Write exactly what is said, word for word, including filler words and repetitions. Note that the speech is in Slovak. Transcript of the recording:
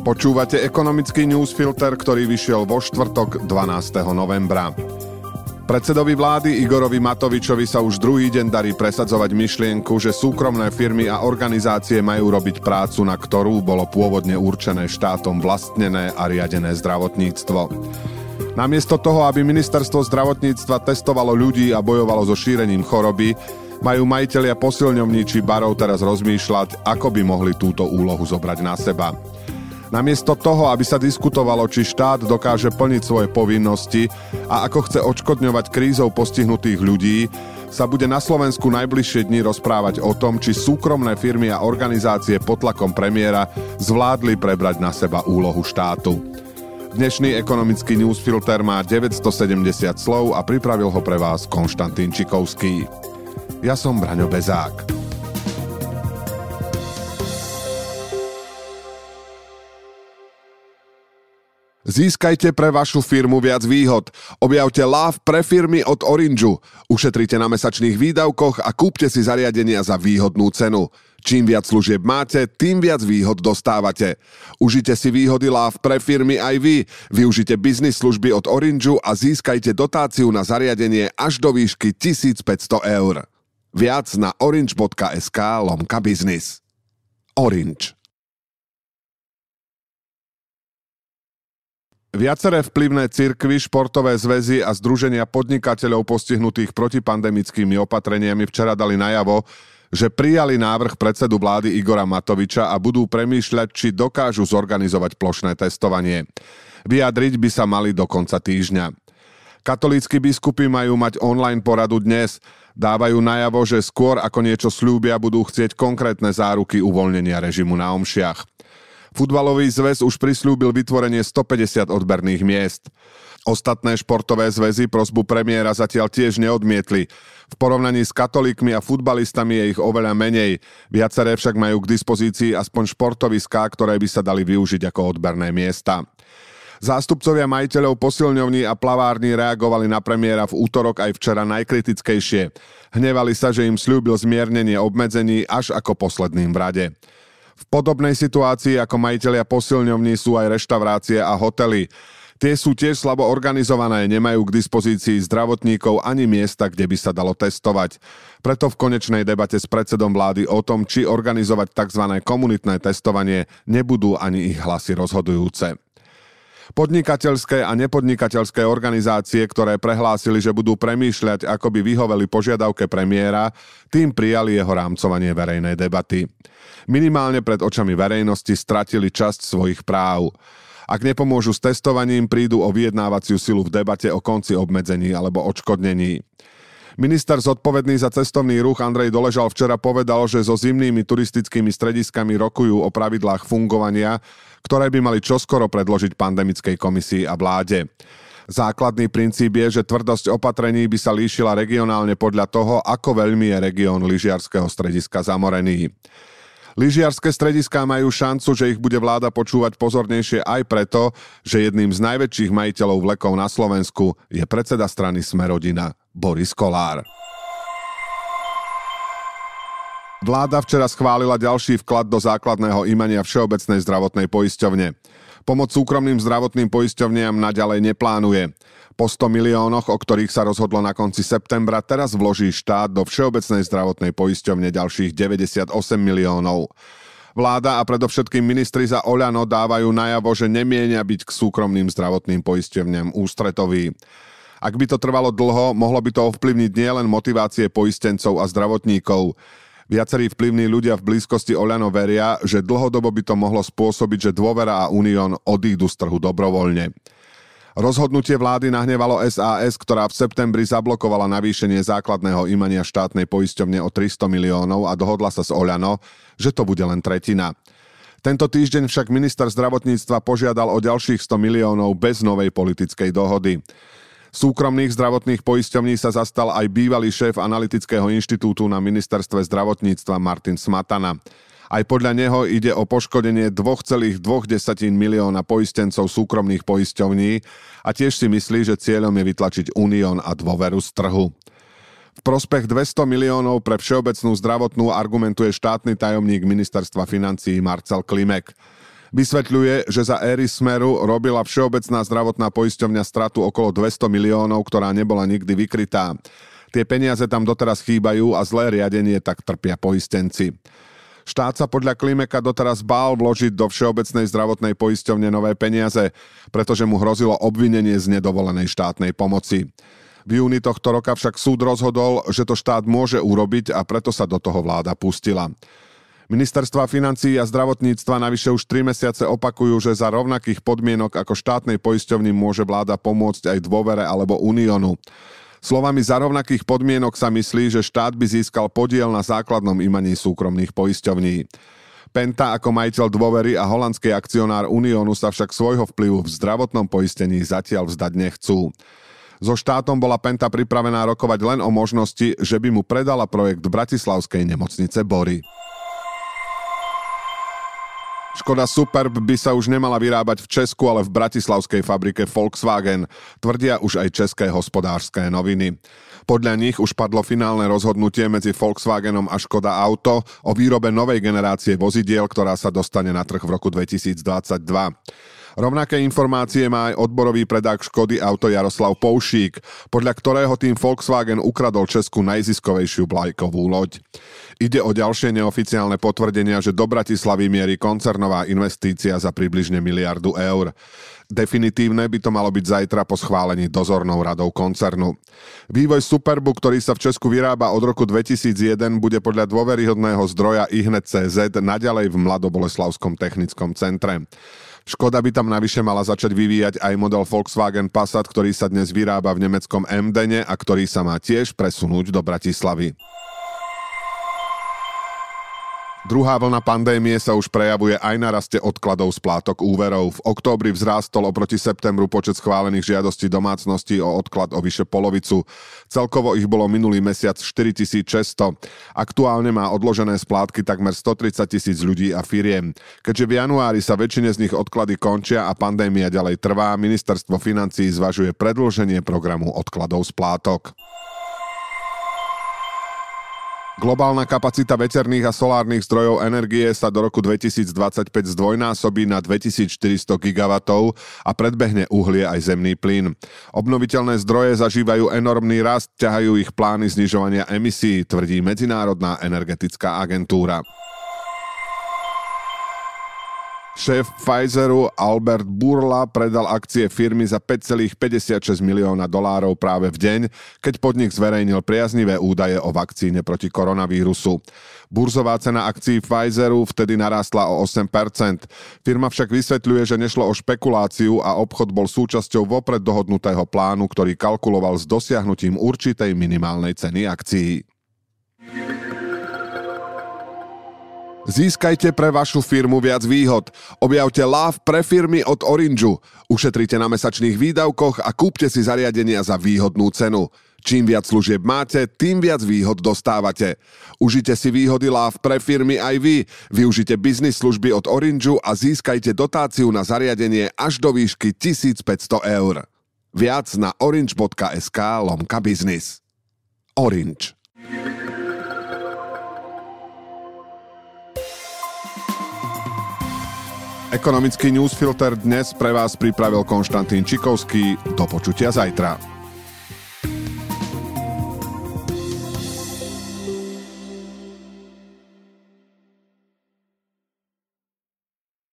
Počúvate ekonomický newsfilter, ktorý vyšiel vo štvrtok dvanásteho novembra. Predsedovi vlády Igorovi Matovičovi sa už druhý deň darí presadzovať myšlienku, že súkromné firmy a organizácie majú robiť prácu, na ktorú bolo pôvodne určené štátom vlastnené a riadené zdravotníctvo. Namiesto toho, aby ministerstvo zdravotníctva testovalo ľudí a bojovalo so šírením choroby, majú majitelia posilňovní či barov teraz rozmýšľať, ako by mohli túto úlohu zobrať na seba. Namiesto toho, aby sa diskutovalo, či štát dokáže plniť svoje povinnosti a ako chce odškodňovať krízou postihnutých ľudí, sa bude na Slovensku najbližšie dni rozprávať o tom, či súkromné firmy a organizácie pod tlakom premiéra zvládli prebrať na seba úlohu štátu. Dnešný ekonomický newsfilter má deväťstosedemdesiat slov a pripravil ho pre vás Konštantín Čikovský. Ja som Braňo Bezák. Získajte pre vašu firmu viac výhod. Objavte Love pre firmy od Orangeu. Ušetrite na mesačných výdavkoch a kúpte si zariadenia za výhodnú cenu. Čím viac služieb máte, tým viac výhod dostávate. Užite si výhody Love pre firmy aj vy. Využite biznis služby od Orangeu a získajte dotáciu na zariadenie až do výšky tisícpäťsto eur. Viac na orange.sk lomka biznis. Orange. Viaceré vplyvné cirkvi, športové zväzy a združenia podnikateľov postihnutých protipandemickými opatreniami včera dali najavo, že prijali návrh predsedu vlády Igora Matoviča a budú premýšľať, či dokážu zorganizovať plošné testovanie. Vyjadriť by sa mali do konca týždňa. Katolícki biskupy majú mať online poradu dnes. Dávajú najavo, že skôr ako niečo sľúbia, budú chcieť konkrétne záruky uvoľnenia režimu na omšiach. Futbalový zväz už prisľúbil vytvorenie stopäťdesiat odberných miest. Ostatné športové zväzy prosbu premiéra zatiaľ tiež neodmietli. V porovnaní s katolíkmi a futbalistami je ich oveľa menej. Viaceré však majú k dispozícii aspoň športoviská, ktoré by sa dali využiť ako odberné miesta. Zástupcovia majiteľov posilňovní a plavární reagovali na premiéra v útorok aj včera najkritickejšie. Hnevali sa, že im sľúbil zmiernenie obmedzení až ako posledným v rade. V podobnej situácii ako majitelia posilňovní sú aj reštaurácie a hotely. Tie sú tiež slabo organizované, nemajú k dispozícii zdravotníkov ani miesta, kde by sa dalo testovať. Preto v konečnej debate s predsedom vlády o tom, či organizovať tzv. Komunitné testovanie, nebudú ani ich hlasy rozhodujúce. Podnikateľské a nepodnikateľské organizácie, ktoré prehlásili, že budú premýšľať, ako by vyhoveli požiadavke premiéra, tým prijali jeho rámcovanie verejnej debaty. Minimálne pred očami verejnosti stratili časť svojich práv. Ak nepomôžu s testovaním, prídu o vyjednávaciu silu v debate o konci obmedzení alebo odškodnení. Minister zodpovedný za cestovný ruch Andrej Doležal včera povedal, že so zimnými turistickými strediskami rokujú o pravidlách fungovania, ktoré by mali čoskoro predložiť pandemickej komisii a vláde. Základný princíp je, že tvrdosť opatrení by sa líšila regionálne podľa toho, ako veľmi je región lyžiarskeho strediska zamorený. Lyžiarske strediská majú šancu, že ich bude vláda počúvať pozornejšie aj preto, že jedným z najväčších majiteľov vlekov na Slovensku je predseda strany Smer-rodina Boris Kollár. Vláda včera schválila ďalší vklad do základného imania Všeobecnej zdravotnej poisťovne. Pomoc súkromným zdravotným poisťovniam naďalej neplánuje. Po sto miliónoch, o ktorých sa rozhodlo na konci septembra, teraz vloží štát do Všeobecnej zdravotnej poisťovne ďalších deväťdesiatosem miliónov. Vláda a predovšetkým ministri za Oľano dávajú najavo, že nemienia byť k súkromným zdravotným poisťovňam ústretoví. Ak by to trvalo dlho, mohlo by to ovplyvniť nielen motivácie poistencov a zdravotníkov. Viacerí vplyvní ľudia v blízkosti Oľano veria, že dlhodobo by to mohlo spôsobiť, že Dôvera a Unión odídu z trhu dobrovoľne. Rozhodnutie vlády nahnevalo es a es, ktorá v septembri zablokovala navýšenie základného imania štátnej poisťovne o tristo miliónov a dohodla sa s Oľano, že to bude len tretina. Tento týždeň však minister zdravotníctva požiadal o ďalších sto miliónov bez novej politickej dohody. Súkromných zdravotných poisťovní sa zastal aj bývalý šéf analytického inštitútu na ministerstve zdravotníctva Martin Smatana. Aj podľa neho ide o poškodenie dva celé dva milióna poistencov súkromných poisťovní a tiež si myslí, že cieľom je vytlačiť Unión a Dôveru z trhu. V prospech dvesto miliónov pre Všeobecnú zdravotnú argumentuje štátny tajomník ministerstva financií Marcel Klimek. Vysvetľuje, že za éry Smeru robila Všeobecná zdravotná poisťovňa stratu okolo dvesto miliónov, ktorá nebola nikdy vykrytá. Tie peniaze tam doteraz chýbajú a zlé riadenie tak trpia poistenci. Štát sa podľa Klimeka doteraz bál vložiť do Všeobecnej zdravotnej poisťovne nové peniaze, pretože mu hrozilo obvinenie z nedovolenej štátnej pomoci. V júni tohto roka však súd rozhodol, že to štát môže urobiť a preto sa do toho vláda pustila. Ministerstva financií a zdravotníctva navyše už tri mesiace opakujú, že za rovnakých podmienok ako štátnej poisťovni môže vláda pomôcť aj Dôvere alebo Uniónu. Slovami za rovnakých podmienok sa myslí, že štát by získal podiel na základnom imaní súkromných poisťovní. Penta ako majiteľ Dôvery a holandský akcionár Uniónu sa však svojho vplyvu v zdravotnom poistení zatiaľ vzdať nechcú. So štátom bola Penta pripravená rokovať len o možnosti, že by mu predala projekt bratislavskej nemocnice Bory. Škoda Superb by sa už nemala vyrábať v Česku, ale v bratislavskej fabrike Volkswagen, tvrdia už aj české hospodárske noviny. Podľa nich už padlo finálne rozhodnutie medzi Volkswagenom a Škoda Auto o výrobe novej generácie vozidiel, ktorá sa dostane na trh v roku dvetisícdvadsaťdva. Rovnaké informácie má aj odborový predák Škody Auto Jaroslav Poušík, podľa ktorého tým Volkswagen ukradol Česku najziskovejšiu vlajkovú loď. Ide o ďalšie neoficiálne potvrdenia, že do Bratislavy mierí koncernová investícia za približne miliardu eur. Definitívne by to malo byť zajtra po schválení dozornou radou koncernu. Vývoj Superbu, ktorý sa v Česku vyrába od roku dvetisícjeden, bude podľa dôveryhodného zdroja i hneď bodka cé zet naďalej v Mladoboleslavskom technickom centre. Škoda by tam navyše mala začať vyvíjať aj model Volkswagen Passat, ktorý sa dnes vyrába v nemeckom Emdene a ktorý sa má tiež presunúť do Bratislavy. Druhá vlna pandémie sa už prejavuje aj na raste odkladov splátok úverov. V októbri vzrástol oproti septembru počet schválených žiadostí domácností o odklad o vyše polovicu. Celkovo ich bolo minulý mesiac štyritisícšesťsto. Aktuálne má odložené splátky takmer stotridsať tisíc ľudí a firiem. Keďže v januári sa väčšine z nich odklady končia a pandémia ďalej trvá, ministerstvo financií zvažuje predĺženie programu odkladov splátok. Globálna kapacita veterných a solárnych zdrojov energie sa do roku dvetisícdvadsaťpäť zdvojnásobí na dvetisícštyristo gigawatov a predbehne uhlie aj zemný plyn. Obnoviteľné zdroje zažívajú enormný rast, ťahajú ich plány znižovania emisí, tvrdí Medzinárodná energetická agentúra. Šéf Pfizeru Albert Bourla predal akcie firmy za päť celá päťdesiatšesť milióna dolárov práve v deň, keď podnik zverejnil priaznivé údaje o vakcíne proti koronavírusu. Burzová cena akcií Pfizeru vtedy narástla o osem percent. Firma však vysvetľuje, že nešlo o špekuláciu a obchod bol súčasťou vopred dohodnutého plánu, ktorý kalkuloval s dosiahnutím určitej minimálnej ceny akcií. Získajte pre vašu firmu viac výhod. Objavte Love pre firmy od Orangeu. Ušetrite na mesačných výdavkoch a kúpte si zariadenia za výhodnú cenu. Čím viac služieb máte, tým viac výhod dostávate. Užite si výhody Love pre firmy aj vy. Využite biznis služby od Orangeu a získajte dotáciu na zariadenie až do výšky tisícpäťsto eur. Viac na orange bodka es ká lomka biznis. Orange. Ekonomický newsfilter dnes pre vás pripravil Konštantín Čikovský. Do počutia zajtra.